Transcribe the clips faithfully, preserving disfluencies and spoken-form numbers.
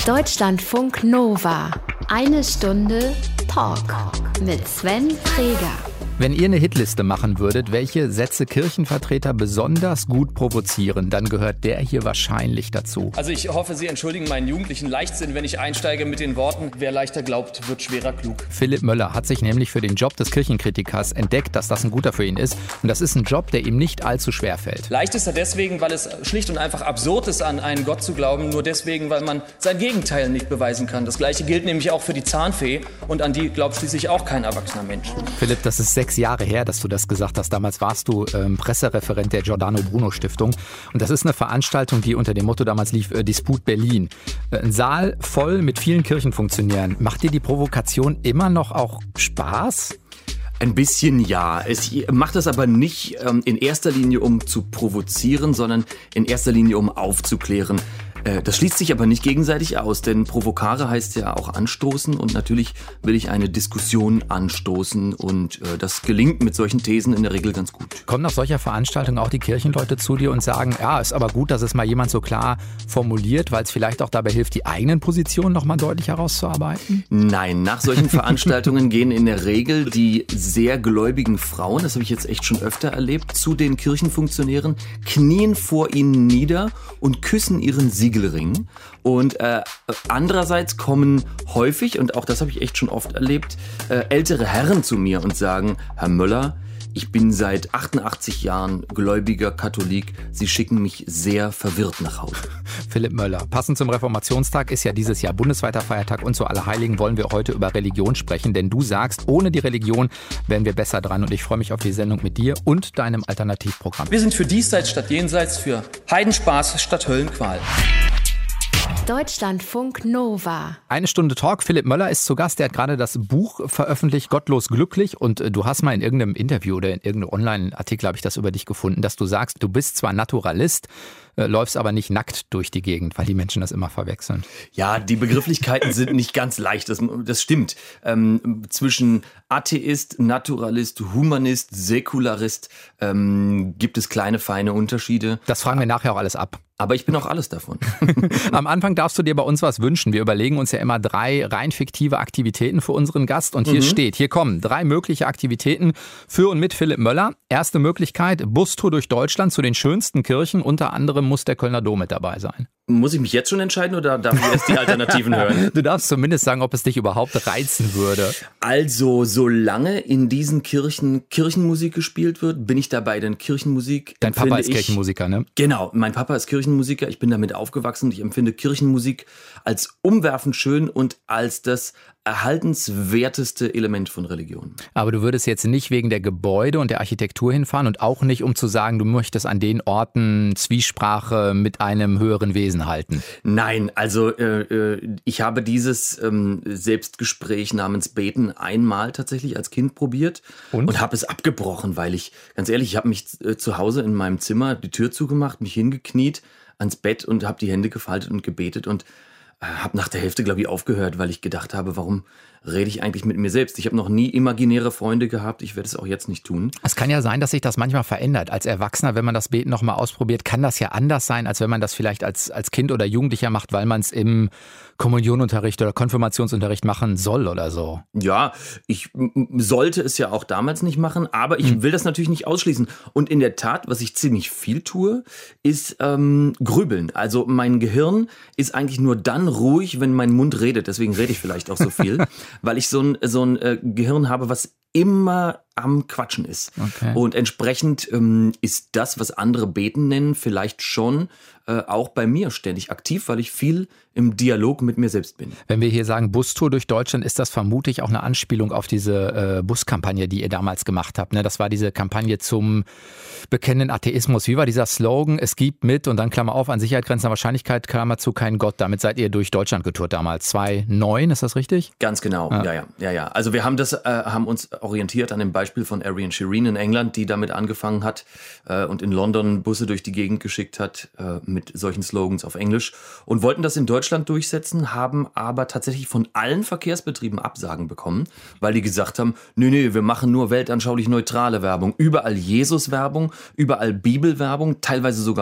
Deutschlandfunk Nova. Eine Stunde Talk mit Sven Träger. Wenn ihr eine Hitliste machen würdet, welche Sätze Kirchenvertreter besonders gut provozieren, dann gehört der hier wahrscheinlich dazu. Also ich hoffe, Sie entschuldigen meinen jugendlichen Leichtsinn, wenn ich einsteige mit den Worten: Wer leichter glaubt, wird schwerer klug. Philipp Möller hat sich nämlich für den Job des Kirchenkritikers entdeckt, dass das ein guter für ihn ist. Und das ist ein Job, der ihm nicht allzu schwer fällt. Leicht ist er deswegen, weil es schlicht und einfach absurd ist, an einen Gott zu glauben. Nur deswegen, weil man sein Gegenteil nicht beweisen kann. Das Gleiche gilt nämlich auch für die Zahnfee. Und an die glaubt schließlich auch kein erwachsener Mensch. Philipp, das ist sechs Jahre her, dass du das gesagt hast. Damals warst du ähm, Pressereferent der Giordano Bruno Stiftung. Und das ist eine Veranstaltung, die unter dem Motto damals lief, äh, Disput Berlin. Äh, ein Saal voll mit vielen Kirchenfunktionären. Macht dir die Provokation immer noch auch Spaß? Ein bisschen ja. Es macht das aber nicht ähm, in erster Linie, um zu provozieren, sondern in erster Linie, um aufzuklären. Äh, das schließt sich aber nicht gegenseitig aus, denn provokare heißt ja auch anstoßen und natürlich will ich eine Diskussion anstoßen und äh, das gelingt mit solchen Thesen in der Regel ganz gut. Kommen nach solcher Veranstaltung auch die Kirchenleute zu dir und sagen, ja, ist aber gut, dass es mal jemand so klar formuliert, weil es vielleicht auch dabei hilft, die eigenen Positionen nochmal deutlich herauszuarbeiten? Nein, nach solchen Veranstaltungen gehen in der Regel die sehr gläubigen Frauen, das habe ich jetzt echt schon öfter erlebt, zu den Kirchenfunktionären, knien vor ihnen nieder und küssen ihren Siegelring. Und äh, andererseits kommen häufig, und auch das habe ich echt schon oft erlebt, äh, ältere Herren zu mir und sagen: Herr Möller, ich bin seit achtundachtzig Jahren gläubiger Katholik. Sie schicken mich sehr verwirrt nach Hause. Philipp Möller. Passend zum Reformationstag ist ja dieses Jahr bundesweiter Feiertag und zu Allerheiligen wollen wir heute über Religion sprechen, denn du sagst, ohne die Religion wären wir besser dran und ich freue mich auf die Sendung mit dir und deinem Alternativprogramm. Wir sind für Diesseits statt Jenseits, für Heidenspaß statt Höllenqual. Deutschlandfunk Nova. Eine Stunde Talk. Philipp Möller ist zu Gast. Der hat gerade das Buch veröffentlicht, Gottlos glücklich. Und du hast mal in irgendeinem Interview oder in irgendeinem Online-Artikel, habe ich das über dich gefunden, dass du sagst, du bist zwar Naturalist, äh, läufst aber nicht nackt durch die Gegend, weil die Menschen das immer verwechseln. Ja, die Begrifflichkeiten sind nicht ganz leicht. Das, das stimmt. Ähm, zwischen Atheist, Naturalist, Humanist, Säkularist ähm, gibt es kleine, feine Unterschiede. Das fragen wir nachher auch alles ab. Aber ich bin auch alles davon. Am Anfang darfst du dir bei uns was wünschen. Wir überlegen uns ja immer drei rein fiktive Aktivitäten für unseren Gast. Und hier mhm. steht, hier kommen drei mögliche Aktivitäten für und mit Philipp Möller. Erste Möglichkeit, Bustour durch Deutschland zu den schönsten Kirchen. Unter anderem muss der Kölner Dom mit dabei sein. Muss ich mich jetzt schon entscheiden oder darf ich erst die Alternativen hören? Du darfst zumindest sagen, ob es dich überhaupt reizen würde. Also, solange in diesen Kirchen Kirchenmusik gespielt wird, bin ich dabei, denn Kirchenmusik... Dein Papa ist ich, Kirchenmusiker, ne? Genau, mein Papa ist Kirchenmusiker, ich bin damit aufgewachsen. Ich empfinde Kirchenmusik als umwerfend schön und als das erhaltenswerteste Element von Religion. Aber du würdest jetzt nicht wegen der Gebäude und der Architektur hinfahren und auch nicht, um zu sagen, du möchtest an den Orten Zwiesprache mit einem höheren Wesen halten. Nein, also äh, ich habe dieses ähm, Selbstgespräch namens Beten einmal tatsächlich als Kind probiert und, und habe es abgebrochen, weil ich, ganz ehrlich, ich habe mich äh, zu Hause in meinem Zimmer die Tür zugemacht, mich hingekniet ans Bett und habe die Hände gefaltet und gebetet und äh, habe nach der Hälfte, glaube ich, aufgehört, weil ich gedacht habe, warum rede ich eigentlich mit mir selbst? Ich habe noch nie imaginäre Freunde gehabt, ich werde es auch jetzt nicht tun. Es kann ja sein, dass sich das manchmal verändert. Als Erwachsener, wenn man das Beten nochmal ausprobiert, kann das ja anders sein, als wenn man das vielleicht als, als Kind oder Jugendlicher macht, weil man es im Kommunionunterricht oder Konfirmationsunterricht machen soll oder so. Ja, ich m- sollte es ja auch damals nicht machen, aber ich hm. will das natürlich nicht ausschließen. Und in der Tat, was ich ziemlich viel tue, ist ähm, grübeln. Also mein Gehirn ist eigentlich nur dann ruhig, wenn mein Mund redet. Deswegen rede ich vielleicht auch so viel. Weil ich so ein, so ein äh, Gehirn habe, was immer am Quatschen ist. Okay. Und entsprechend ähm, ist das, was andere Beten nennen, vielleicht schon äh, auch bei mir ständig aktiv, weil ich viel im Dialog mit mir selbst bin. Wenn wir hier sagen Bustour durch Deutschland, ist das vermutlich auch eine Anspielung auf diese äh, Buskampagne, die ihr damals gemacht habt. Ne? Das war diese Kampagne zum bekennenden Atheismus. Wie war dieser Slogan? Es gibt mit und dann Klammer auf, an Sicherheit grenzender Wahrscheinlichkeit, Klammer zu, kein Gott. Damit seid ihr durch Deutschland getourt damals. zweitausendneun, ist das richtig? Ganz genau, ja, ja, ja. ja, ja. Also wir haben das, äh, haben uns orientiert an dem Beispiel von Arian Shireen in England, die damit angefangen hat äh, und in London Busse durch die Gegend geschickt hat äh, mit solchen Slogans auf Englisch und wollten das in Deutschland durchsetzen, haben aber tatsächlich von allen Verkehrsbetrieben Absagen bekommen, weil die gesagt haben, nee, nee, wir machen nur weltanschaulich neutrale Werbung, überall Jesus-Werbung, überall Bibelwerbung, teilweise sogar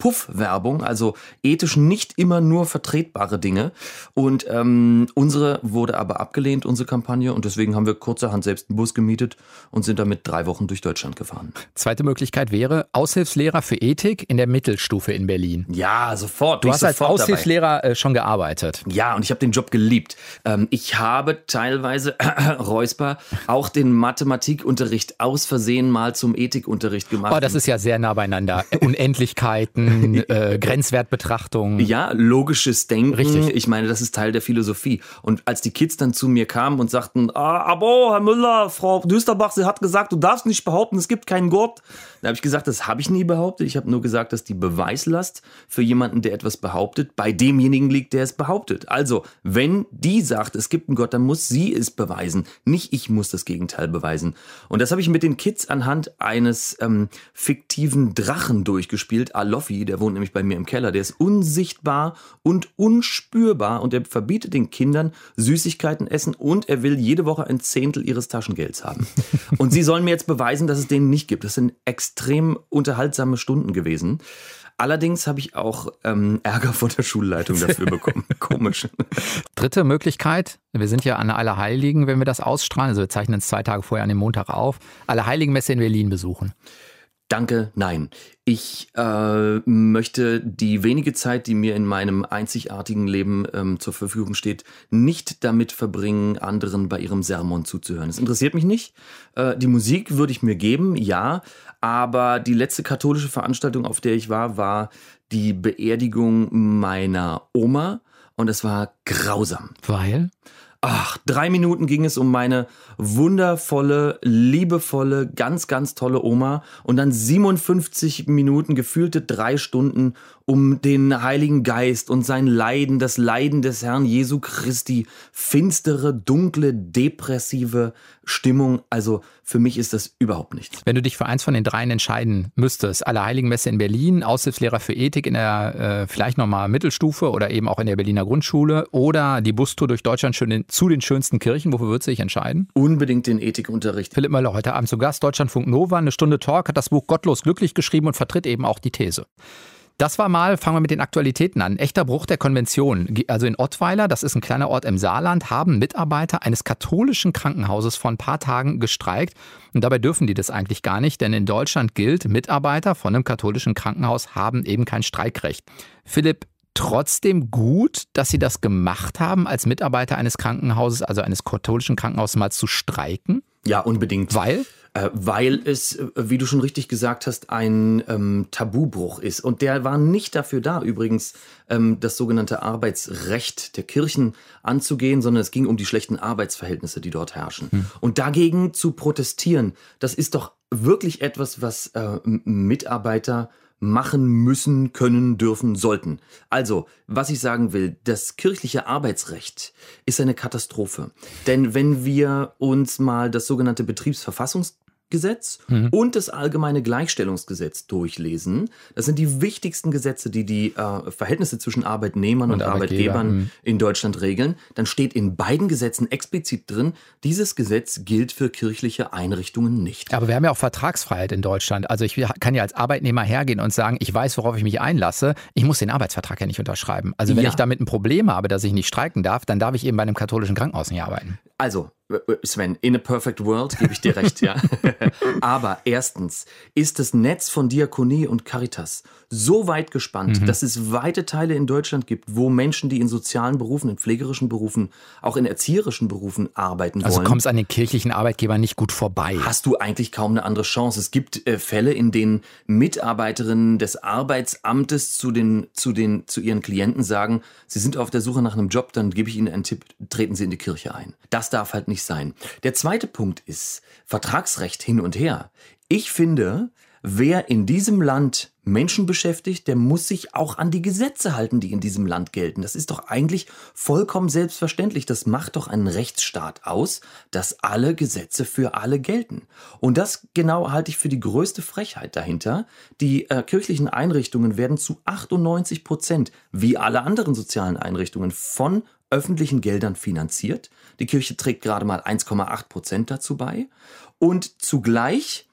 Puff-Werbung, also ethisch nicht immer nur vertretbare Dinge. Und ähm, unsere wurde aber abgelehnt, unsere Kampagne. Und deswegen haben wir kurzerhand selbst einen Bus gemietet und sind damit drei Wochen durch Deutschland gefahren. Zweite Möglichkeit wäre Aushilfslehrer für Ethik in der Mittelstufe in Berlin. Ja, sofort. Du hast als Aushilfslehrer dabei. schon gearbeitet. Ja, und ich habe den Job geliebt. Ähm, ich habe teilweise, äh, Räusper, auch den Mathematikunterricht aus Versehen mal zum Ethikunterricht gemacht. Oh, das ist ja sehr nah beieinander. Unendlichkeiten, äh, Grenzwertbetrachtung. Ja, logisches Denken. Richtig. Ich meine, das ist Teil der Philosophie. Und als die Kids dann zu mir kamen und sagten, ah, aber Herr Müller, Frau Düsterbach, sie hat gesagt, du darfst nicht behaupten, es gibt keinen Gott. Da habe ich gesagt, das habe ich nie behauptet. Ich habe nur gesagt, dass die Beweislast für jemanden, der etwas behauptet, bei demjenigen liegt, der es behauptet. Also, wenn die sagt, es gibt einen Gott, dann muss sie es beweisen. Nicht ich muss das Gegenteil beweisen. Und das habe ich mit den Kids anhand eines ähm, fiktiven Drachen durchgespielt. Aloffi, der wohnt nämlich bei mir im Keller. Der ist unsichtbar und unspürbar und er verbietet den Kindern Süßigkeiten essen und er will jede Woche ein Zehntel ihres Taschengelds haben. Und sie sollen mir jetzt beweisen, dass es denen nicht gibt. Das sind extrem unterhaltsame Stunden gewesen. Allerdings habe ich auch ähm, Ärger von der Schulleitung dafür bekommen. Komisch. Dritte Möglichkeit, wir sind ja an der Allerheiligen, wenn wir das ausstrahlen, also wir zeichnen es zwei Tage vorher an dem Montag auf, Allerheiligenmesse in Berlin besuchen. Danke, nein. Ich äh, möchte die wenige Zeit, die mir in meinem einzigartigen Leben ähm, zur Verfügung steht, nicht damit verbringen, anderen bei ihrem Sermon zuzuhören. Das interessiert mich nicht. Äh, die Musik würde ich mir geben, ja. Aber die letzte katholische Veranstaltung, auf der ich war, war die Beerdigung meiner Oma. Und es war grausam. Weil? Ach, drei Minuten ging es um meine wundervolle, liebevolle, ganz, ganz tolle Oma und dann siebenundfünfzig Minuten, gefühlte drei Stunden um den Heiligen Geist und sein Leiden, das Leiden des Herrn Jesu Christi, finstere, dunkle, depressive Stimmung. Also für mich ist das überhaupt nichts. Wenn du dich für eins von den dreien entscheiden müsstest, Allerheiligenmesse in Berlin, Aushilfslehrer für Ethik in der äh, vielleicht nochmal Mittelstufe oder eben auch in der Berliner Grundschule oder die Bustour durch Deutschland schön in, zu den schönsten Kirchen, wofür würdest du dich entscheiden? Unbedingt den Ethikunterricht. Philipp Möller, heute Abend zu Gast, Deutschlandfunk Nova, eine Stunde Talk, hat das Buch Gottlos glücklich geschrieben und vertritt eben auch die These. Das war mal, fangen wir mit den Aktualitäten an, echter Bruch der Konvention. Also in Ottweiler, das ist ein kleiner Ort im Saarland, haben Mitarbeiter eines katholischen Krankenhauses vor ein paar Tagen gestreikt. Und dabei dürfen die das eigentlich gar nicht, denn in Deutschland gilt, Mitarbeiter von einem katholischen Krankenhaus haben eben kein Streikrecht. Philipp, trotzdem gut, dass Sie das gemacht haben, als Mitarbeiter eines Krankenhauses, also eines katholischen Krankenhauses, mal zu streiken? Ja, unbedingt. Weil? Äh, weil es, wie du schon richtig gesagt hast, ein ähm, Tabubruch ist. Und der war nicht dafür da, übrigens ähm, das sogenannte Arbeitsrecht der Kirchen anzugehen, sondern es ging um die schlechten Arbeitsverhältnisse, die dort herrschen. Hm. Und dagegen zu protestieren, das ist doch wirklich etwas, was äh, Mitarbeiter machen müssen, können, dürfen, sollten. Also, was ich sagen will, das kirchliche Arbeitsrecht ist eine Katastrophe. Denn wenn wir uns mal das sogenannte Betriebsverfassungsgesetz mhm. und das allgemeine Gleichstellungsgesetz durchlesen, das sind die wichtigsten Gesetze, die die äh, Verhältnisse zwischen Arbeitnehmern und, und Arbeitgeber. Arbeitgebern mhm. in Deutschland regeln, dann steht in beiden Gesetzen explizit drin, dieses Gesetz gilt für kirchliche Einrichtungen nicht. Aber wir haben ja auch Vertragsfreiheit in Deutschland. Also ich kann ja als Arbeitnehmer hergehen und sagen, ich weiß, worauf ich mich einlasse. Ich muss den Arbeitsvertrag ja nicht unterschreiben. Also wenn ja. ich damit ein Problem habe, dass ich nicht streiken darf, dann darf ich eben bei einem katholischen Krankenhaus nicht arbeiten. Also, Sven, in a perfect world gebe ich dir recht, ja. Aber erstens ist das Netz von Diakonie und Caritas so weit gespannt, mhm. dass es weite Teile in Deutschland gibt, wo Menschen, die in sozialen Berufen, in pflegerischen Berufen, auch in erzieherischen Berufen arbeiten wollen. Also kommst an den kirchlichen Arbeitgebern nicht gut vorbei. Hast du eigentlich kaum eine andere Chance. Es gibt äh, Fälle, in denen Mitarbeiterinnen des Arbeitsamtes zu, den, zu, den, zu ihren Klienten sagen, sie sind auf der Suche nach einem Job, dann gebe ich Ihnen einen Tipp, treten Sie in die Kirche ein. Das darf halt nicht sein. Der zweite Punkt ist Vertragsrecht hin und her. Ich finde, wer in diesem Land Menschen beschäftigt, der muss sich auch an die Gesetze halten, die in diesem Land gelten. Das ist doch eigentlich vollkommen selbstverständlich. Das macht doch einen Rechtsstaat aus, dass alle Gesetze für alle gelten. Und das genau halte ich für die größte Frechheit dahinter. Die äh, kirchlichen Einrichtungen werden zu achtundneunzig Prozent, wie alle anderen sozialen Einrichtungen, von öffentlichen Geldern finanziert. Die Kirche trägt gerade mal eins Komma acht Prozent dazu bei. Und zugleich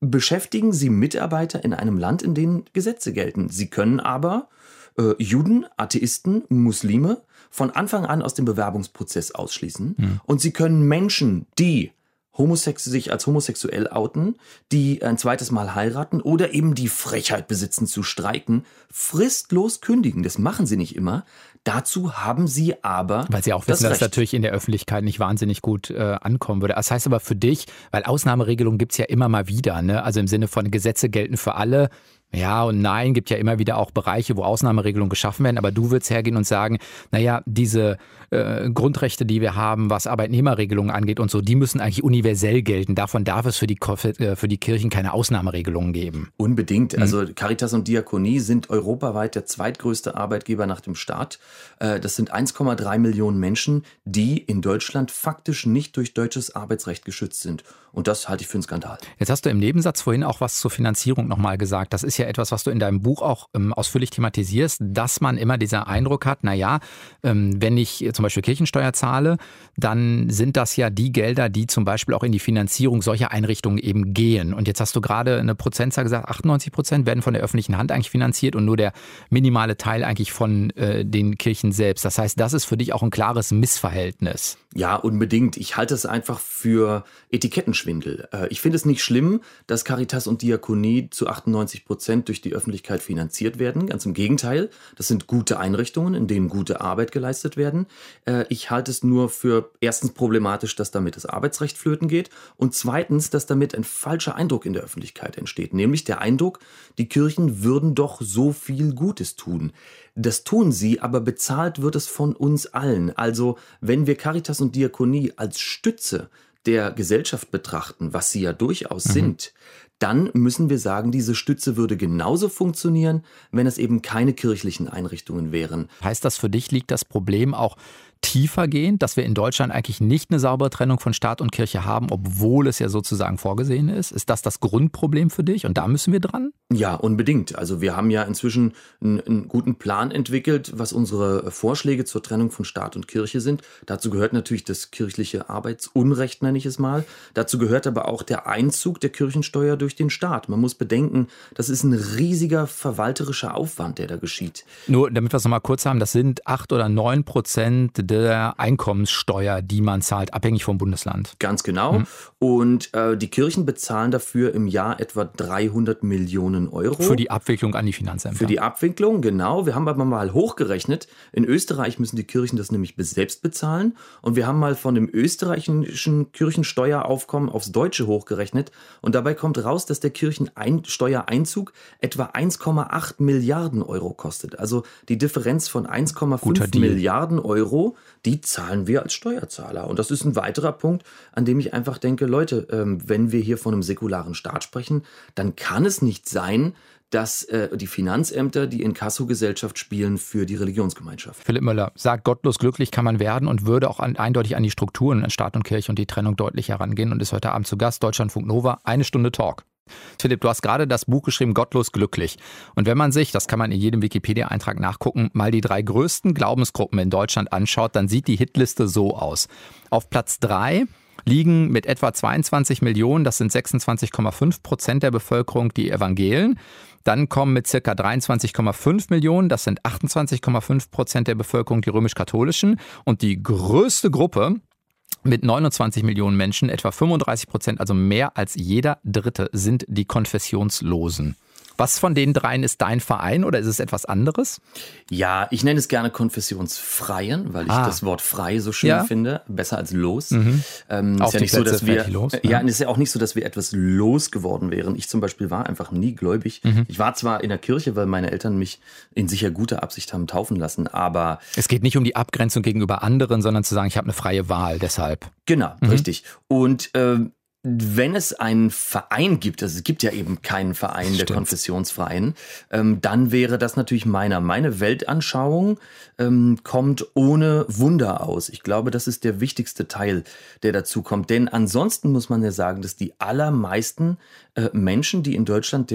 beschäftigen Sie Mitarbeiter in einem Land, in dem Gesetze gelten. Sie können aber äh, Juden, Atheisten, Muslime von Anfang an aus dem Bewerbungsprozess ausschließen. Mhm. Und Sie können Menschen, die Homosex- sich als homosexuell outen, die ein zweites Mal heiraten oder eben die Frechheit besitzen zu streiken, fristlos kündigen. Das machen sie nicht immer. Dazu haben sie aber Weil sie auch wissen, das dass es natürlich in der Öffentlichkeit nicht wahnsinnig gut äh, ankommen würde. Das heißt aber für dich, weil Ausnahmeregelungen gibt es ja immer mal wieder, ne? Also im Sinne von Gesetze gelten für alle. Ja und nein, gibt ja immer wieder auch Bereiche, wo Ausnahmeregelungen geschaffen werden. Aber du würdest hergehen und sagen, naja, diese äh, Grundrechte, die wir haben, was Arbeitnehmerregelungen angeht und so, die müssen eigentlich universell gelten. Davon darf es für die, äh, für die Kirchen keine Ausnahmeregelungen geben. Unbedingt. Also Caritas und Diakonie sind europaweit der zweitgrößte Arbeitgeber nach dem Staat. Äh, das sind eins Komma drei Millionen Menschen, die in Deutschland faktisch nicht durch deutsches Arbeitsrecht geschützt sind. Und das halte ich für einen Skandal. Jetzt hast du im Nebensatz vorhin auch was zur Finanzierung nochmal gesagt. Das ist ja etwas, was du in deinem Buch auch ähm, ausführlich thematisierst, dass man immer dieser Eindruck hat, naja, ähm, wenn ich zum Beispiel Kirchensteuer zahle, dann sind das ja die Gelder, die zum Beispiel auch in die Finanzierung solcher Einrichtungen eben gehen. Und jetzt hast du gerade eine Prozentzahl gesagt, achtundneunzig Prozent werden von der öffentlichen Hand eigentlich finanziert und nur der minimale Teil eigentlich von äh, den Kirchen selbst. Das heißt, das ist für dich auch ein klares Missverhältnis. Ja, unbedingt. Ich halte es einfach für Etikettenschwindel. Ich finde es nicht schlimm, dass Caritas und Diakonie zu achtundneunzig Prozent durch die Öffentlichkeit finanziert werden. Ganz im Gegenteil, das sind gute Einrichtungen, in denen gute Arbeit geleistet werden. Ich halte es nur für erstens problematisch, dass damit das Arbeitsrecht flöten geht und zweitens, dass damit ein falscher Eindruck in der Öffentlichkeit entsteht. Nämlich der Eindruck, die Kirchen würden doch so viel Gutes tun. Das tun sie, aber bezahlt wird es von uns allen. Also wenn wir Caritas und Diakonie als Stütze der Gesellschaft betrachten, was sie ja durchaus mhm. sind, dann müssen wir sagen, diese Stütze würde genauso funktionieren, wenn es eben keine kirchlichen Einrichtungen wären. Heißt das für dich, liegt das Problem auch tiefergehend, dass wir in Deutschland eigentlich nicht eine saubere Trennung von Staat und Kirche haben, obwohl es ja sozusagen vorgesehen ist? Ist das das Grundproblem für dich und da müssen wir dran? Ja, unbedingt. Also wir haben ja inzwischen einen, einen guten Plan entwickelt, was unsere Vorschläge zur Trennung von Staat und Kirche sind. Dazu gehört natürlich das kirchliche Arbeitsunrecht, nenne ich es mal. Dazu gehört aber auch der Einzug der Kirchensteuer durch den Staat. Man muss bedenken, das ist ein riesiger verwalterischer Aufwand, der da geschieht. Nur damit wir es nochmal kurz haben, das sind acht oder neun Prozent der Einkommenssteuer, die man zahlt, abhängig vom Bundesland. Ganz genau. Mhm. Und äh, die Kirchen bezahlen dafür im Jahr etwa dreihundert Millionen Euro. Für die Abwicklung an die Finanzämter. Für die Abwicklung, genau. Wir haben aber mal hochgerechnet. In Österreich müssen die Kirchen das nämlich selbst bezahlen. Und wir haben mal von dem österreichischen Kirchensteueraufkommen aufs Deutsche hochgerechnet. Und dabei kommt raus, dass der Kirchensteuereinzug etwa eins Komma acht Milliarden Euro kostet. Also die Differenz von eins Komma fünf Milliarden Euro, die zahlen wir als Steuerzahler. Und das ist ein weiterer Punkt, an dem ich einfach denke, Leute, wenn wir hier von einem säkularen Staat sprechen, dann kann es nicht sein, dass äh, die Finanzämter die Inkassogesellschaft spielen für die Religionsgemeinschaft. Philipp Möller sagt, gottlos glücklich kann man werden und würde auch an, eindeutig an die Strukturen in Staat und Kirche und die Trennung deutlich herangehen und ist heute Abend zu Gast, Deutschlandfunk Nova, eine Stunde Talk. Philipp, du hast gerade das Buch geschrieben, Gottlos glücklich. Und wenn man sich, das kann man in jedem Wikipedia-Eintrag nachgucken, mal die drei größten Glaubensgruppen in Deutschland anschaut, dann sieht die Hitliste so aus. Auf Platz drei liegen mit etwa zweiundzwanzig Millionen, das sind sechsundzwanzig Komma fünf Prozent der Bevölkerung, die Evangelen. Dann kommen mit circa dreiundzwanzig Komma fünf Millionen, das sind achtundzwanzig Komma fünf Prozent der Bevölkerung, die römisch-katholischen. Und die größte Gruppe mit neunundzwanzig Millionen Menschen, etwa fünfunddreißig Prozent, also mehr als jeder Dritte, sind die Konfessionslosen. Was von den dreien ist dein Verein oder ist es etwas anderes? Ja, ich nenne es gerne Konfessionsfreien, weil ich ah. das Wort frei so schön ja. finde, besser als los. Mhm. Ähm, ist ja nicht so, dass wir los, ja, und es ist ja auch nicht so, dass wir etwas losgeworden wären. Ich zum Beispiel war einfach nie gläubig. Mhm. Ich war zwar in der Kirche, weil meine Eltern mich in sicher guter Absicht haben taufen lassen, aber es geht nicht um die Abgrenzung gegenüber anderen, sondern zu sagen, ich habe eine freie Wahl, deshalb. Genau, mhm. richtig. Und ähm, wenn es einen Verein gibt, also es gibt ja eben keinen Verein der Konfessionsfreien, ähm, dann wäre das natürlich meiner. Meine Weltanschauung ähm, kommt ohne Wunder aus. Ich glaube, das ist der wichtigste Teil, der dazu kommt. Denn ansonsten muss man ja sagen, dass die allermeisten äh, Menschen, die in Deutschland der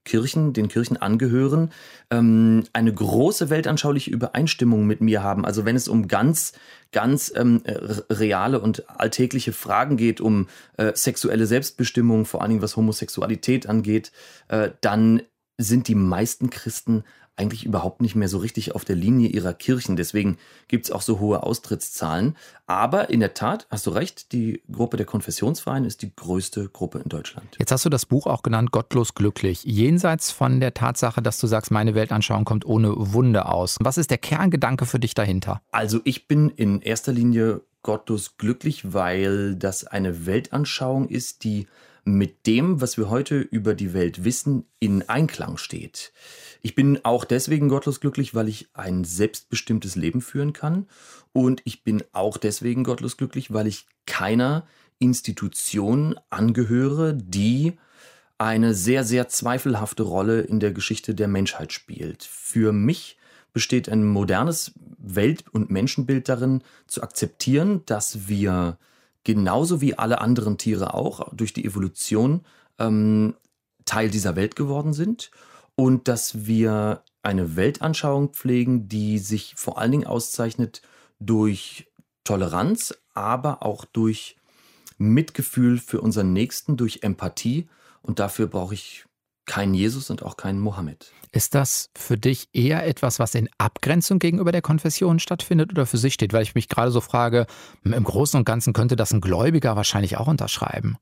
Kirchen, den Kirchen angehören, ähm, eine große weltanschauliche Übereinstimmung mit mir haben. Also wenn es um ganz, ganz ähm, reale und alltägliche Fragen geht, um äh, sexuelle Selbstbestimmung, vor allen Dingen was Homosexualität angeht, äh, dann sind die meisten Christen eigentlich überhaupt nicht mehr so richtig auf der Linie ihrer Kirchen. Deswegen gibt's auch so hohe Austrittszahlen. Aber in der Tat, hast du recht, die Gruppe der Konfessionsfreien ist die größte Gruppe in Deutschland. Jetzt hast du das Buch auch genannt, Gottlos glücklich. Jenseits von der Tatsache, dass du sagst, meine Weltanschauung kommt ohne Wunde aus. Was ist der Kerngedanke für dich dahinter? Also ich bin in erster Linie gottlos glücklich, weil das eine Weltanschauung ist, die mit dem, was wir heute über die Welt wissen, in Einklang steht. Ich bin auch deswegen gottlos glücklich, weil ich ein selbstbestimmtes Leben führen kann. Und ich bin auch deswegen gottlos glücklich, weil ich keiner Institution angehöre, die eine sehr, sehr zweifelhafte Rolle in der Geschichte der Menschheit spielt. Für mich besteht ein modernes Welt- und Menschenbild darin, zu akzeptieren, dass wir genauso wie alle anderen Tiere auch durch die Evolution ähm, Teil dieser Welt geworden sind. Und dass wir eine Weltanschauung pflegen, die sich vor allen Dingen auszeichnet durch Toleranz, aber auch durch Mitgefühl für unseren Nächsten, durch Empathie. Und dafür brauche ich keinen Jesus und auch keinen Mohammed. Ist das für dich eher etwas, was in Abgrenzung gegenüber der Konfession stattfindet oder für sich steht? Weil ich mich gerade so frage, im Großen und Ganzen könnte das ein Gläubiger wahrscheinlich auch unterschreiben.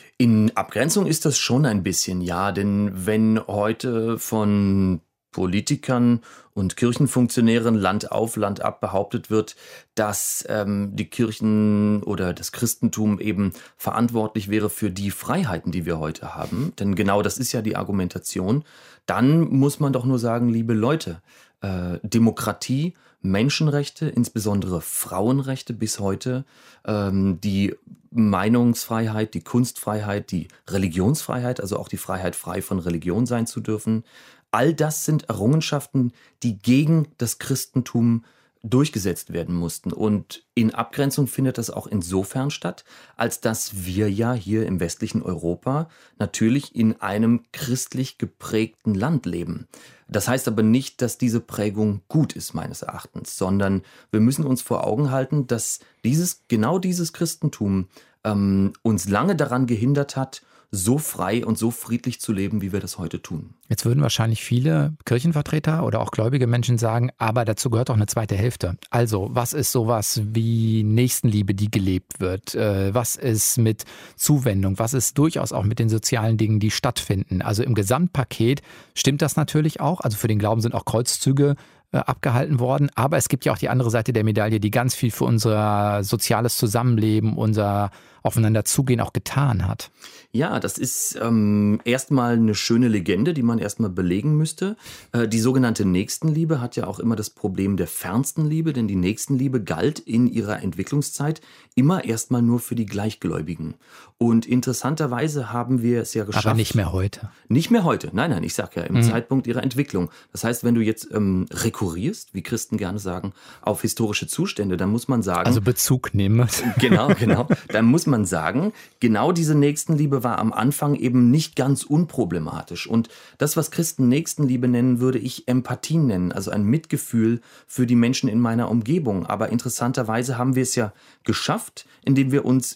In Abgrenzung ist das schon ein bisschen, ja, denn wenn heute von Politikern und Kirchenfunktionären Land auf, Land ab behauptet wird, dass ähm, die Kirchen oder das Christentum eben verantwortlich wäre für die Freiheiten, die wir heute haben, denn genau das ist ja die Argumentation, dann muss man doch nur sagen, liebe Leute, äh, Demokratie, Menschenrechte, insbesondere Frauenrechte bis heute, ähm, die Meinungsfreiheit, die Kunstfreiheit, die Religionsfreiheit, also auch die Freiheit, frei von Religion sein zu dürfen. All das sind Errungenschaften, die gegen das Christentum durchgesetzt werden mussten. Und in Abgrenzung findet das auch insofern statt, als dass wir ja hier im westlichen Europa natürlich in einem christlich geprägten Land leben. Das heißt aber nicht, dass diese Prägung gut ist, meines Erachtens, sondern wir müssen uns vor Augen halten, dass dieses, genau dieses Christentum ähm, uns lange daran gehindert hat, so frei und so friedlich zu leben, wie wir das heute tun. Jetzt würden wahrscheinlich viele Kirchenvertreter oder auch gläubige Menschen sagen, aber dazu gehört auch eine zweite Hälfte. Also was ist sowas wie Nächstenliebe, die gelebt wird? Was ist mit Zuwendung? Was ist durchaus auch mit den sozialen Dingen, die stattfinden? Also im Gesamtpaket stimmt das natürlich auch. Also für den Glauben sind auch Kreuzzüge abgehalten worden. Aber es gibt ja auch die andere Seite der Medaille, die ganz viel für unser soziales Zusammenleben, unser Aufeinanderzugehen auch getan hat. Ja, das ist ähm, erstmal eine schöne Legende, die man erstmal belegen müsste. Äh, die sogenannte Nächstenliebe hat ja auch immer das Problem der fernsten Liebe, denn die Nächstenliebe galt in ihrer Entwicklungszeit immer erstmal nur für die Gleichgläubigen. Und interessanterweise haben wir es ja geschafft. Aber nicht mehr heute. Nicht mehr heute. Nein, nein, ich sage ja im mhm. Zeitpunkt ihrer Entwicklung. Das heißt, wenn du jetzt ähm, rekurrierst, wie Christen gerne sagen, auf historische Zustände, dann muss man sagen. Also Bezug nehmen. Genau, genau. Dann muss man sagen, genau diese Nächstenliebe war am Anfang eben nicht ganz unproblematisch. Und das, was Christen Nächstenliebe nennen, würde ich Empathie nennen, also ein Mitgefühl für die Menschen in meiner Umgebung. Aber interessanterweise haben wir es ja geschafft, indem wir uns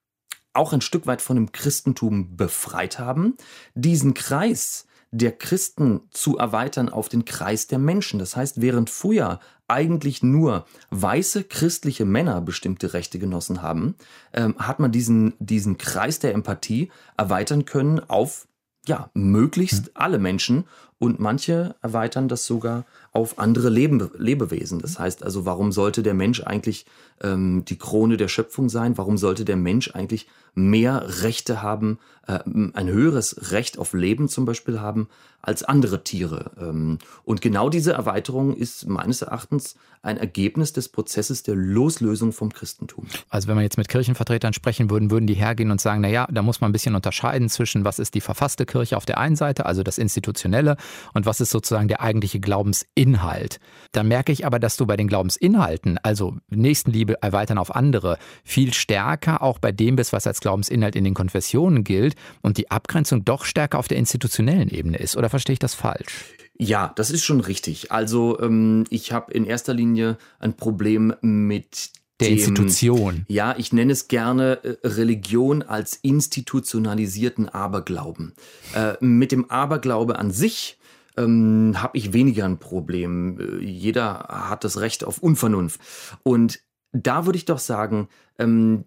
auch ein Stück weit von dem Christentum befreit haben, diesen Kreis der Christen zu erweitern auf den Kreis der Menschen. Das heißt, während früher eigentlich nur weiße christliche Männer bestimmte Rechte genossen haben, ähm, hat man diesen, diesen Kreis der Empathie erweitern können auf ja, möglichst alle Menschen. Und manche erweitern das sogar auf andere Lebe- Lebewesen. Das heißt also, warum sollte der Mensch eigentlich ähm, die Krone der Schöpfung sein? Warum sollte der Mensch eigentlich mehr Rechte haben, äh, ein höheres Recht auf Leben zum Beispiel haben, als andere Tiere? Ähm, und genau diese Erweiterung ist meines Erachtens ein Ergebnis des Prozesses der Loslösung vom Christentum. Also wenn wir jetzt mit Kirchenvertretern sprechen würden, würden die hergehen und sagen, naja, da muss man ein bisschen unterscheiden zwischen, was ist die verfasste Kirche auf der einen Seite, also das Institutionelle, und was ist sozusagen der eigentliche Glaubensinhalt. Dann merke ich aber, dass du bei den Glaubensinhalten, also Nächstenliebe erweitern auf andere, viel stärker auch bei dem bist, was als Glaubensinhalt in den Konfessionen gilt und die Abgrenzung doch stärker auf der institutionellen Ebene ist. Oder verstehe ich das falsch? Ja, das ist schon richtig. Also ähm, ich habe in erster Linie ein Problem mit der dem, Institution. Ja, ich nenne es gerne äh, Religion als institutionalisierten Aberglauben. Äh, mit dem Aberglaube an sich ähm, habe ich weniger ein Problem. Äh, jeder hat das Recht auf Unvernunft. Und da würde ich doch sagen, ähm,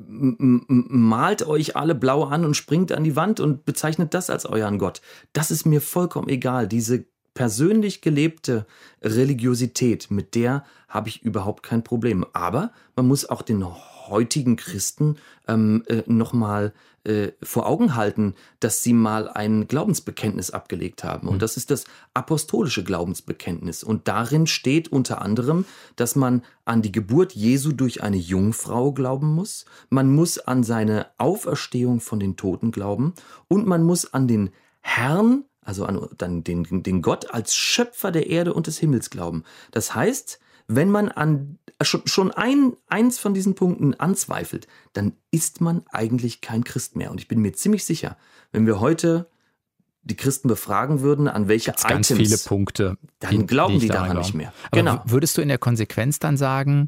m- m- malt euch alle blau an und springt an die Wand und bezeichnet das als euren Gott. Das ist mir vollkommen egal. Diese persönlich gelebte Religiosität, mit der habe ich überhaupt kein Problem. Aber man muss auch den heutigen Christen ähm, äh, nochmal äh, vor Augen halten, dass sie mal ein Glaubensbekenntnis abgelegt haben. Und das ist das apostolische Glaubensbekenntnis. Und darin steht unter anderem, dass man an die Geburt Jesu durch eine Jungfrau glauben muss. Man muss an seine Auferstehung von den Toten glauben. Und man muss an den Herrn, also an dann den, den Gott als Schöpfer der Erde und des Himmels glauben. Das heißt, wenn man an schon, schon ein, eins von diesen Punkten anzweifelt, dann ist man eigentlich kein Christ mehr. Und ich bin mir ziemlich sicher, wenn wir heute die Christen befragen würden, an welche Gibt's Items, ganz viele Punkte, dann die, glauben die, die daran glauben. nicht mehr. Aber Genau. würdest du in der Konsequenz dann sagen,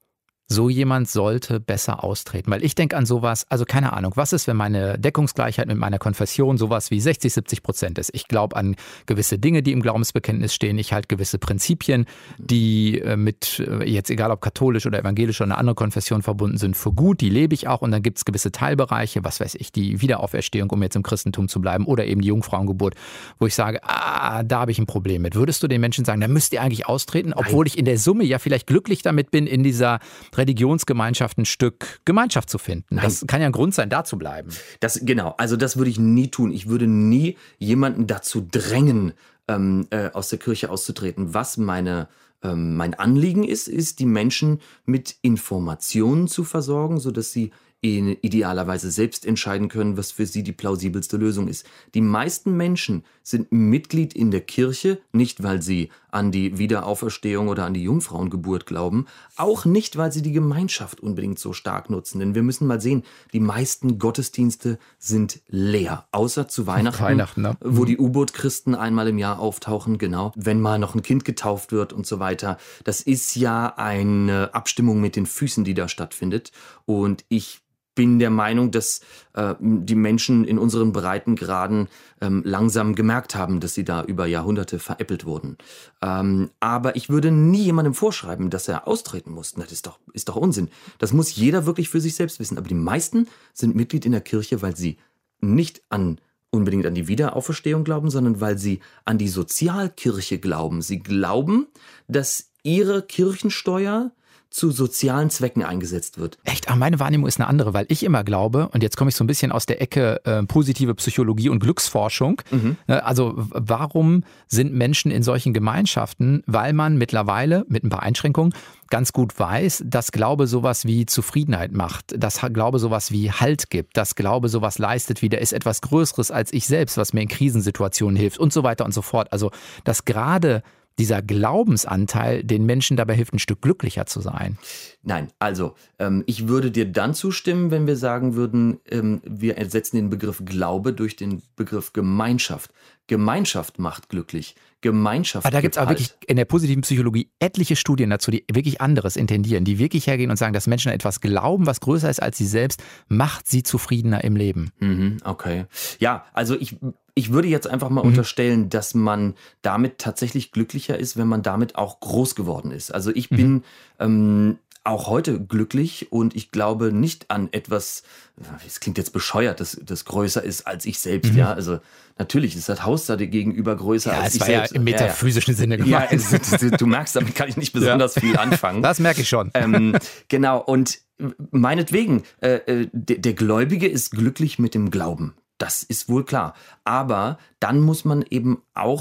so jemand sollte besser austreten? Weil ich denke an sowas, also keine Ahnung, was ist, wenn meine Deckungsgleichheit mit meiner Konfession sowas wie sechzig, siebzig Prozent ist? Ich glaube an gewisse Dinge, die im Glaubensbekenntnis stehen. Ich halte gewisse Prinzipien, die äh, mit, äh, jetzt egal ob katholisch oder evangelisch oder eine andere Konfession verbunden sind, für gut. Die lebe ich auch. Und dann gibt es gewisse Teilbereiche, was weiß ich, die Wiederauferstehung, um jetzt im Christentum zu bleiben, oder eben die Jungfrauengeburt, wo ich sage, ah, da habe ich ein Problem mit. Würdest du den Menschen sagen, da müsst ihr eigentlich austreten, obwohl ich in der Summe ja vielleicht glücklich damit bin, in dieser Religionsgemeinschaft ein Stück Gemeinschaft zu finden. Nein. Das kann ja ein Grund sein, da zu bleiben. Das, genau, also das würde ich nie tun. Ich würde nie jemanden dazu drängen, ähm, äh, aus der Kirche auszutreten. Was meine, ähm, mein Anliegen ist, ist, die Menschen mit Informationen zu versorgen, sodass sie in idealerweise selbst entscheiden können, was für sie die plausibelste Lösung ist. Die meisten Menschen sind Mitglied in der Kirche, nicht weil sie an die Wiederauferstehung oder an die Jungfrauengeburt glauben, auch nicht, weil sie die Gemeinschaft unbedingt so stark nutzen. Denn wir müssen mal sehen, die meisten Gottesdienste sind leer, außer zu Weihnachten, Weihnachten, ne? wo die U-Boot-Christen einmal im Jahr auftauchen, genau, wenn mal noch ein Kind getauft wird und so weiter. Das ist ja eine Abstimmung mit den Füßen, die da stattfindet. Und ich bin der Meinung, dass äh, die Menschen in unseren Breitengraden ähm, langsam gemerkt haben, dass sie da über Jahrhunderte veräppelt wurden. Ähm, aber ich würde nie jemandem vorschreiben, dass er austreten muss. Das ist doch, ist doch Unsinn. Das muss jeder wirklich für sich selbst wissen. Aber die meisten sind Mitglied in der Kirche, weil sie nicht an unbedingt an die Wiederauferstehung glauben, sondern weil sie an die Sozialkirche glauben. Sie glauben, dass ihre Kirchensteuer zu sozialen Zwecken eingesetzt wird. Echt? Aber meine Wahrnehmung ist eine andere, weil ich immer glaube, und jetzt komme ich so ein bisschen aus der Ecke äh, positive Psychologie und Glücksforschung, mhm. also warum sind Menschen in solchen Gemeinschaften? Weil man mittlerweile mit ein paar Einschränkungen ganz gut weiß, dass Glaube sowas wie Zufriedenheit macht, dass Glaube sowas wie Halt gibt, dass Glaube sowas leistet wie, da ist etwas Größeres als ich selbst, was mir in Krisensituationen hilft und so weiter und so fort. Also dass gerade dieser Glaubensanteil den Menschen dabei hilft, ein Stück glücklicher zu sein. Nein, also ähm, ich würde dir dann zustimmen, wenn wir sagen würden, ähm, wir ersetzen den Begriff Glaube durch den Begriff Gemeinschaft. Gemeinschaft macht glücklich. Gemeinschaft. Aber da gibt es auch halt. wirklich in der positiven Psychologie etliche Studien dazu, die wirklich anderes intendieren, die wirklich hergehen und sagen, dass Menschen an etwas glauben, was größer ist als sie selbst, macht sie zufriedener im Leben. Mhm, okay. Ja, also ich, ich würde jetzt einfach mal mhm. unterstellen, dass man damit tatsächlich glücklicher ist, wenn man damit auch groß geworden ist. Also ich Mhm. bin ähm, auch heute glücklich und ich glaube nicht an etwas, es klingt jetzt bescheuert, das, das größer ist als ich selbst. Mhm. Ja, also natürlich ist das Haus da gegenüber größer Ja, als es ich war selbst. ja im metaphysischen Sinne Ja, gemeint. ja. Ja, du, du merkst, damit kann ich nicht besonders Ja. viel anfangen. Das merke ich schon. Ähm, genau, und meinetwegen, äh, der, der Gläubige ist glücklich mit dem Glauben. Das ist wohl klar. Aber dann muss man eben auch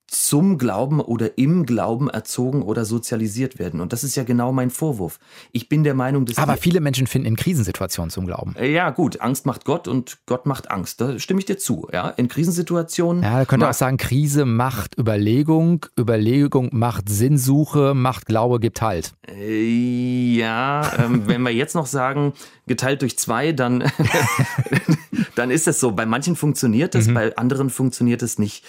zum Glauben oder im Glauben erzogen oder sozialisiert werden. Und das ist ja genau mein Vorwurf. Ich bin der Meinung, dass... Aber viele Menschen finden in Krisensituationen zum Glauben. Ja gut, Angst macht Gott und Gott macht Angst. Da stimme ich dir zu. Ja? In Krisensituationen... Ja, da könnte man auch sagen, Krise macht Überlegung, Überlegung macht Sinnsuche, macht Glaube gibt Halt. Ja, ähm, wenn wir jetzt noch sagen, geteilt durch zwei, dann, dann ist es so. Bei manchen funktioniert es, mhm. bei anderen funktioniert es nicht.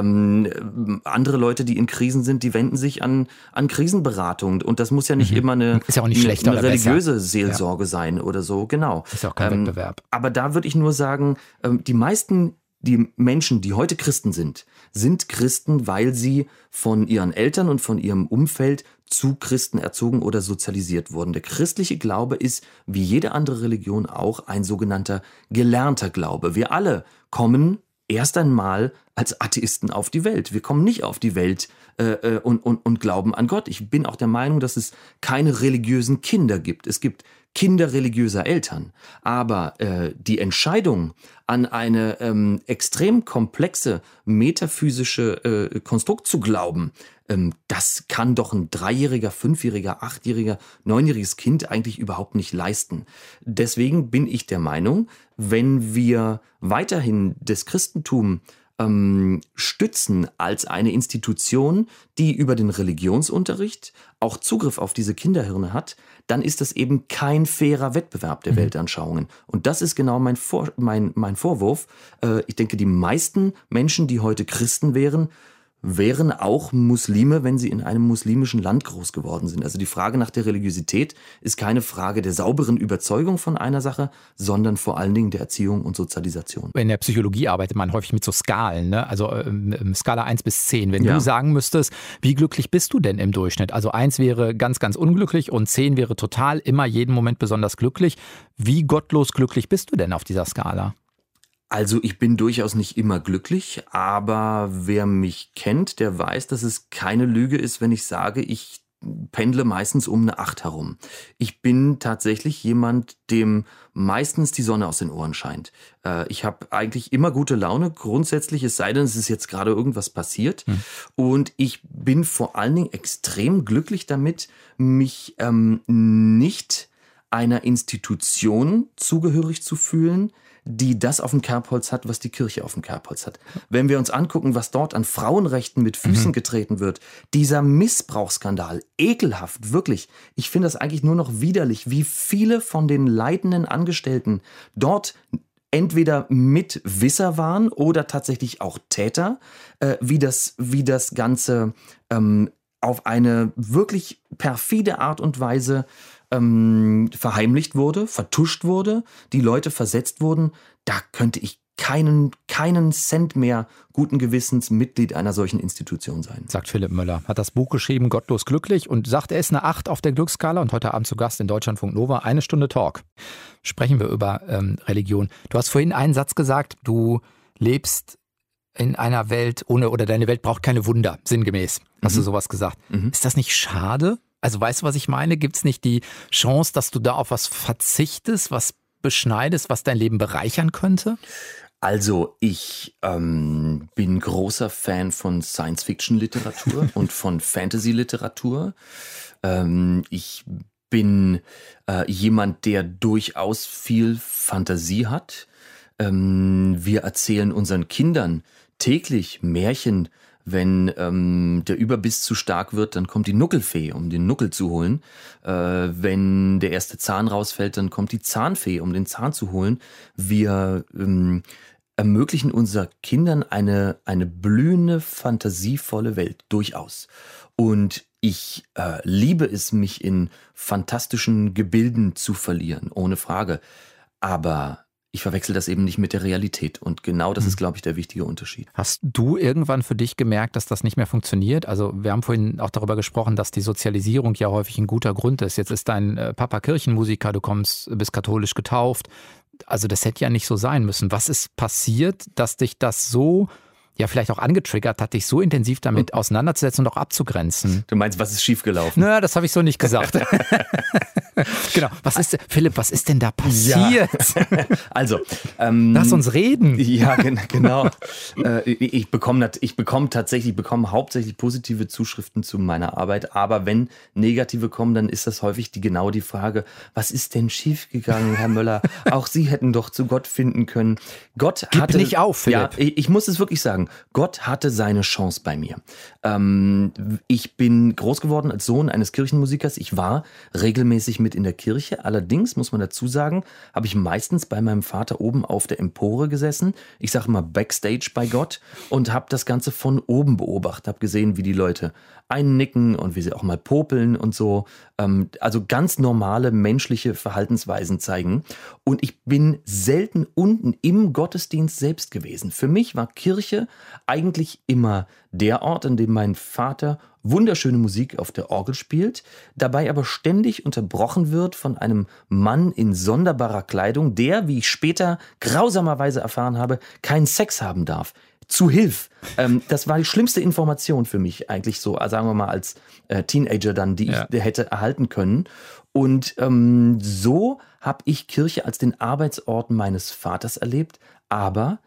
Ähm, andere Leute, die in Krisen sind, die wenden sich an, an Krisenberatung. Und das muss ja nicht mhm. immer eine, ist ja auch nicht schlechter eine religiöse besser. Seelsorge ja. sein oder so. Genau. Ist ja auch kein ähm, Wettbewerb. Aber da würde ich nur sagen, ähm, die meisten Die Menschen, die heute Christen sind, sind Christen, weil sie von ihren Eltern und von ihrem Umfeld zu Christen erzogen oder sozialisiert wurden. Der christliche Glaube ist, wie jede andere Religion auch, ein sogenannter gelernter Glaube. Wir alle kommen erst einmal als Atheisten auf die Welt. Wir kommen nicht auf die Welt äh, und, und, und glauben an Gott. Ich bin auch der Meinung, dass es keine religiösen Kinder gibt. Es gibt Kinder religiöser Eltern. Aber äh, die Entscheidung, an eine ähm, extrem komplexe metaphysische äh, Konstrukt zu glauben, ähm, das kann doch ein dreijähriger, fünfjähriger, achtjähriger, neunjähriges Kind eigentlich überhaupt nicht leisten. Deswegen bin ich der Meinung, wenn wir weiterhin das Christentum ähm, stützen als eine Institution, die über den Religionsunterricht auch Zugriff auf diese Kinderhirne hat, dann ist das eben kein fairer Wettbewerb der mhm. Weltanschauungen. Und das ist genau mein, Vor- mein, mein Vorwurf. Äh, ich denke, die meisten Menschen, die heute Christen wären, wären auch Muslime, wenn sie in einem muslimischen Land groß geworden sind. Also die Frage nach der Religiosität ist keine Frage der sauberen Überzeugung von einer Sache, sondern vor allen Dingen der Erziehung und Sozialisation. In der Psychologie arbeitet man häufig mit so Skalen, ne? Also ähm, Skala eins bis zehn. Wenn ja. du sagen müsstest, wie glücklich bist du denn im Durchschnitt? Also eins wäre ganz, ganz unglücklich und zehn wäre total immer jeden Moment besonders glücklich. Wie gottlos glücklich bist du denn auf dieser Skala? Also ich bin durchaus nicht immer glücklich, aber wer mich kennt, der weiß, dass es keine Lüge ist, wenn ich sage, ich pendle meistens um eine acht herum. Ich bin tatsächlich jemand, dem meistens die Sonne aus den Ohren scheint. Ich habe eigentlich immer gute Laune, grundsätzlich, es sei denn, es ist jetzt gerade irgendwas passiert. Hm. Und ich bin vor allen Dingen extrem glücklich damit, mich ähm, nicht einer Institution zugehörig zu fühlen, die das auf dem Kerbholz hat, was die Kirche auf dem Kerbholz hat. Wenn wir uns angucken, was dort an Frauenrechten mit Füßen mhm. getreten wird, dieser Missbrauchsskandal, ekelhaft, wirklich. Ich finde das eigentlich nur noch widerlich, wie viele von den leitenden Angestellten dort entweder Mitwisser waren oder tatsächlich auch Täter, äh, wie das, wie das Ganze ähm, auf eine wirklich perfide Art und Weise ähm, verheimlicht wurde, vertuscht wurde, die Leute versetzt wurden, da könnte ich keinen, keinen Cent mehr guten Gewissens Mitglied einer solchen Institution sein. Sagt Philipp Müller, hat das Buch geschrieben, Gottlos glücklich, und sagt, er ist eine acht auf der Glücksskala und heute Abend zu Gast in Deutschlandfunk Nova, eine Stunde Talk. Sprechen wir über ähm, Religion. Du hast vorhin einen Satz gesagt, du lebst in einer Welt ohne, oder deine Welt braucht keine Wunder, sinngemäß, hast mhm. du sowas gesagt. Mhm. Ist das nicht schade? Also weißt du, was ich meine? Gibt es nicht die Chance, dass du da auf was verzichtest, was beschneidest, was dein Leben bereichern könnte? Also ich ähm, bin großer Fan von Science-Fiction-Literatur und von Fantasy-Literatur. Ähm, ich bin äh, jemand, der durchaus viel Fantasie hat. Ähm, wir erzählen unseren Kindern täglich Märchen. Wenn ähm, der Überbiss zu stark wird, dann kommt die Nuckelfee, um den Nuckel zu holen. Äh, wenn der erste Zahn rausfällt, dann kommt die Zahnfee, um den Zahn zu holen. Wir ähm, ermöglichen unseren Kindern eine, eine blühende, fantasievolle Welt, durchaus. Und ich äh, liebe es, mich in fantastischen Gebilden zu verlieren, ohne Frage. Aber ich verwechsel das eben nicht mit der Realität. Und genau das ist, glaube ich, der wichtige Unterschied. Hast du irgendwann für dich gemerkt, dass das nicht mehr funktioniert? Also wir haben vorhin auch darüber gesprochen, dass die Sozialisierung ja häufig ein guter Grund ist. Jetzt ist dein Papa Kirchenmusiker, du kommst, bist katholisch getauft. Also das hätte ja nicht so sein müssen. Was ist passiert, dass dich das so, ja vielleicht auch angetriggert hat, dich so intensiv damit auseinanderzusetzen und auch abzugrenzen? Du meinst, was ist schiefgelaufen? Naja, das habe ich so nicht gesagt. Genau. Was ist, Philipp, was ist denn da passiert? Ja. Also, ähm, lass uns reden. Ja, genau. äh, ich bekomme ich bekomme tatsächlich, ich bekomme hauptsächlich positive Zuschriften zu meiner Arbeit, aber wenn negative kommen, dann ist das häufig die, genau die Frage, was ist denn schiefgegangen, Herr Möller? Auch Sie hätten doch zu Gott finden können. Gott Gib hatte, nicht auf, Philipp. Ja, ich, ich muss es wirklich sagen, Gott hatte seine Chance bei mir. Ähm, ich bin groß geworden als Sohn eines Kirchenmusikers. Ich war regelmäßig mit in der Kirche. Allerdings, muss man dazu sagen, habe ich meistens bei meinem Vater oben auf der Empore gesessen. Ich sage immer Backstage bei Gott und habe das Ganze von oben beobachtet. Habe gesehen, wie die Leute einnicken und wie sie auch mal popeln und so. Ähm, also ganz normale menschliche Verhaltensweisen zeigen. Und ich bin selten unten im Gottesdienst selbst gewesen. Für mich war Kirche eigentlich immer der Ort, an dem mein Vater wunderschöne Musik auf der Orgel spielt, dabei aber ständig unterbrochen wird von einem Mann in sonderbarer Kleidung, der, wie ich später grausamerweise erfahren habe, keinen Sex haben darf. Zu Hilf. Ähm, das war die schlimmste Information für mich eigentlich so, sagen wir mal als äh, Teenager dann, die ja. ich hätte erhalten können. Und ähm, so habe ich Kirche als den Arbeitsort meines Vaters erlebt, aber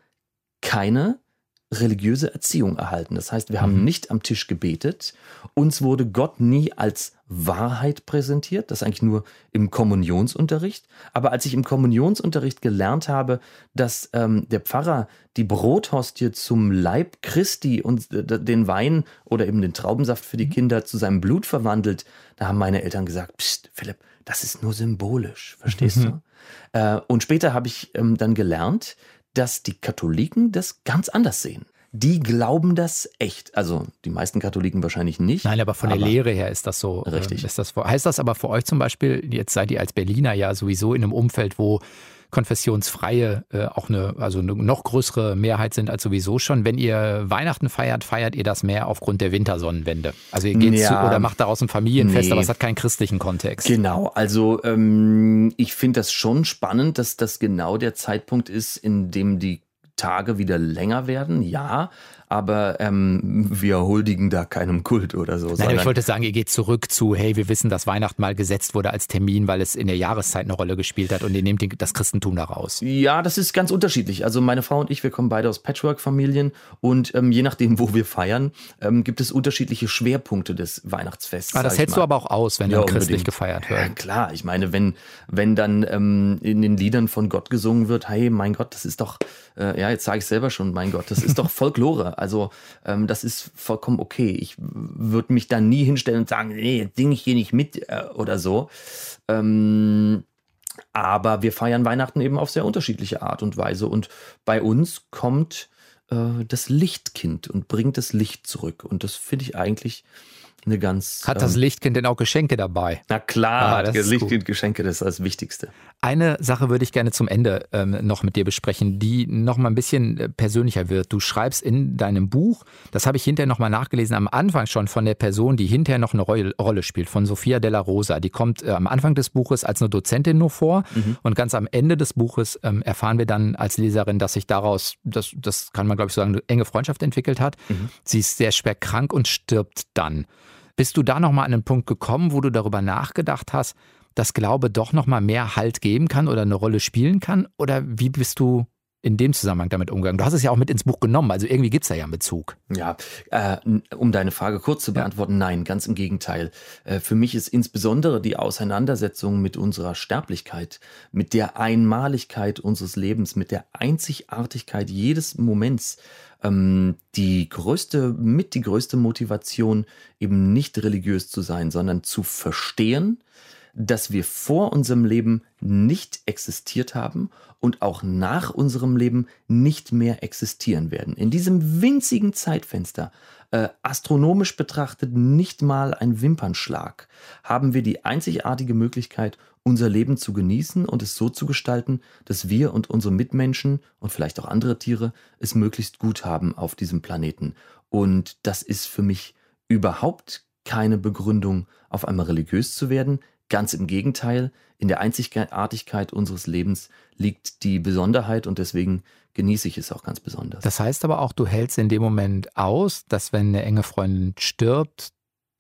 keine religiöse Erziehung erhalten. Das heißt, wir haben mhm. nicht am Tisch gebetet. Uns wurde Gott nie als Wahrheit präsentiert. Das eigentlich nur im Kommunionsunterricht. Aber als ich im Kommunionsunterricht gelernt habe, dass ähm, der Pfarrer die Brothostie zum Leib Christi und äh, den Wein oder eben den Traubensaft für die Kinder zu seinem Blut verwandelt, da haben meine Eltern gesagt, Psst, Philipp, das ist nur symbolisch. Verstehst mhm. du? Äh, und später habe ich ähm, dann gelernt, dass die Katholiken das ganz anders sehen. Die glauben das echt. Also die meisten Katholiken wahrscheinlich nicht. Nein, aber von aber der Lehre her ist das so. Richtig. Ist das, heißt das aber für euch zum Beispiel, jetzt seid ihr als Berliner ja sowieso in einem Umfeld, wo konfessionsfreie äh, auch eine, also eine noch größere Mehrheit sind als sowieso schon. Wenn ihr Weihnachten feiert, feiert ihr das mehr aufgrund der Wintersonnenwende? Also ihr geht ja, zu oder macht daraus ein Familienfest, nee. aber es hat keinen christlichen Kontext. Genau, also ähm, ich finde das schon spannend, dass das genau der Zeitpunkt ist, in dem die Tage wieder länger werden, ja, aber ähm, wir huldigen da keinem Kult oder so. Nein, ich wollte sagen, ihr geht zurück zu, hey, wir wissen, dass Weihnachten mal gesetzt wurde als Termin, weil es in der Jahreszeit eine Rolle gespielt hat und ihr nehmt das Christentum da raus. Ja, das ist ganz unterschiedlich. Also meine Frau und ich, wir kommen beide aus Patchwork-Familien und ähm, je nachdem, wo wir feiern, ähm, gibt es unterschiedliche Schwerpunkte des Weihnachtsfests. Ah, das hältst du aber auch aus, wenn ja, dann unbedingt. Christlich gefeiert wird. Ja, klar. Ich meine, wenn, wenn dann ähm, in den Liedern von Gott gesungen wird, hey, mein Gott, das ist doch, äh, ja, jetzt sage ich selber schon, mein Gott, das ist doch Folklore. Also ähm, das ist vollkommen okay. Ich würde mich da nie hinstellen und sagen, nee, jetzt singe ich hier nicht mit äh, oder so. Ähm, aber wir feiern Weihnachten eben auf sehr unterschiedliche Art und Weise. Und bei uns kommt äh, das Lichtkind und bringt das Licht zurück. Und das finde ich eigentlich eine ganz... Hat das ähm, Lichtkind denn auch Geschenke dabei? Na klar, Ah, das das ist Lichtkind Geschenke, das ist das Wichtigste. Eine Sache würde ich gerne zum Ende ähm, noch mit dir besprechen, die noch mal ein bisschen äh, persönlicher wird. Du schreibst in deinem Buch, das habe ich hinterher noch mal nachgelesen, am Anfang schon von der Person, die hinterher noch eine Rolle, Rolle spielt, von Sophia Della Rosa. Die kommt äh, am Anfang des Buches als eine Dozentin nur vor mhm. und ganz am Ende des Buches ähm, erfahren wir dann als Leserin, dass sich daraus, das, das kann man glaube ich sagen, eine enge Freundschaft entwickelt hat. Mhm. Sie ist sehr schwer krank und stirbt dann. Bist du da noch mal an einen Punkt gekommen, wo du darüber nachgedacht hast, dass Glaube doch noch mal mehr Halt geben kann oder eine Rolle spielen kann? Oder wie bist du in dem Zusammenhang damit umgegangen? Du hast es ja auch mit ins Buch genommen, also irgendwie gibt es da ja einen Bezug. Ja, äh, um deine Frage kurz zu beantworten, ja. Nein, ganz im Gegenteil. Äh, für mich ist insbesondere die Auseinandersetzung mit unserer Sterblichkeit, mit der Einmaligkeit unseres Lebens, mit der Einzigartigkeit jedes Moments ähm, die größte, mit die größte Motivation, eben nicht religiös zu sein, sondern zu verstehen, dass wir vor unserem Leben nicht existiert haben und auch nach unserem Leben nicht mehr existieren werden. In diesem winzigen Zeitfenster, äh, astronomisch betrachtet nicht mal ein Wimpernschlag, haben wir die einzigartige Möglichkeit, unser Leben zu genießen und es so zu gestalten, dass wir und unsere Mitmenschen und vielleicht auch andere Tiere es möglichst gut haben auf diesem Planeten. Und das ist für mich überhaupt keine Begründung, auf einmal religiös zu werden. Ganz im Gegenteil, in der Einzigartigkeit unseres Lebens liegt die Besonderheit und deswegen genieße ich es auch ganz besonders. Das heißt aber auch, du hältst in dem Moment aus, dass wenn eine enge Freundin stirbt,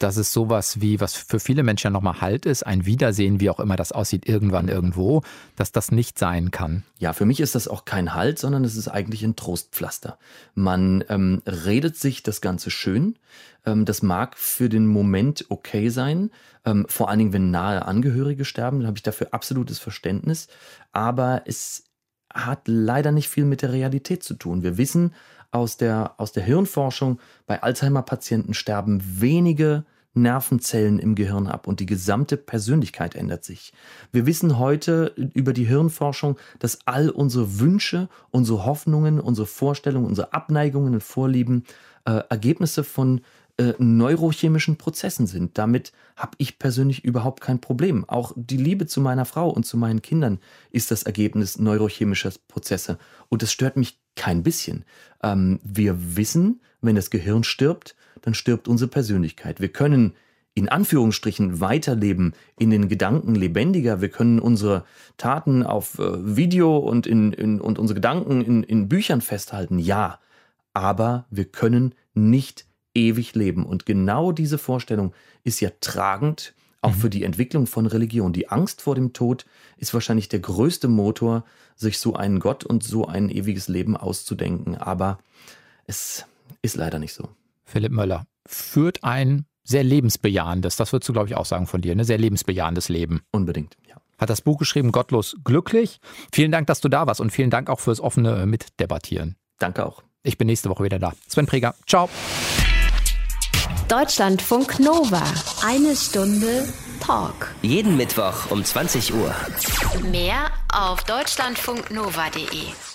dass es sowas wie, was für viele Menschen ja nochmal Halt ist, ein Wiedersehen, wie auch immer das aussieht, irgendwann irgendwo, dass das nicht sein kann. Ja, für mich ist das auch kein Halt, sondern es ist eigentlich ein Trostpflaster. Man ähm, redet sich das Ganze schön. Ähm, das mag für den Moment okay sein, ähm, vor allen Dingen, wenn nahe Angehörige sterben, dann habe ich dafür absolutes Verständnis. Aber es hat leider nicht viel mit der Realität zu tun. Wir wissen aus der, aus der Hirnforschung, bei Alzheimer-Patienten sterben wenige Nervenzellen im Gehirn ab und die gesamte Persönlichkeit ändert sich. Wir wissen heute über die Hirnforschung, dass all unsere Wünsche, unsere Hoffnungen, unsere Vorstellungen, unsere Abneigungen und Vorlieben äh, Ergebnisse von äh, neurochemischen Prozessen sind. Damit habe ich persönlich überhaupt kein Problem. Auch die Liebe zu meiner Frau und zu meinen Kindern ist das Ergebnis neurochemischer Prozesse. Und das stört mich kein bisschen. Ähm, wir wissen, wenn das Gehirn stirbt, dann stirbt unsere Persönlichkeit. Wir können in Anführungsstrichen weiterleben, in den Gedanken lebendiger. Wir können unsere Taten auf äh, Video und, in, in, und unsere Gedanken in, in Büchern festhalten. Ja, aber wir können nicht ewig leben. Und genau diese Vorstellung ist ja tragend, auch für die Entwicklung von Religion. Die Angst vor dem Tod ist wahrscheinlich der größte Motor, sich so einen Gott und so ein ewiges Leben auszudenken. Aber es ist leider nicht so. Philipp Möller führt ein sehr lebensbejahendes, das würdest du, glaube ich, auch sagen von dir, ne? Sehr lebensbejahendes Leben. Unbedingt, ja. Hat das Buch geschrieben, Gottlos glücklich. Vielen Dank, dass du da warst und vielen Dank auch fürs offene Mitdebattieren. Danke auch. Ich bin nächste Woche wieder da. Sven Preger, ciao. Deutschlandfunk Nova. Eine Stunde Talk. Jeden Mittwoch um zwanzig Uhr. Mehr auf deutschlandfunknova punkt de.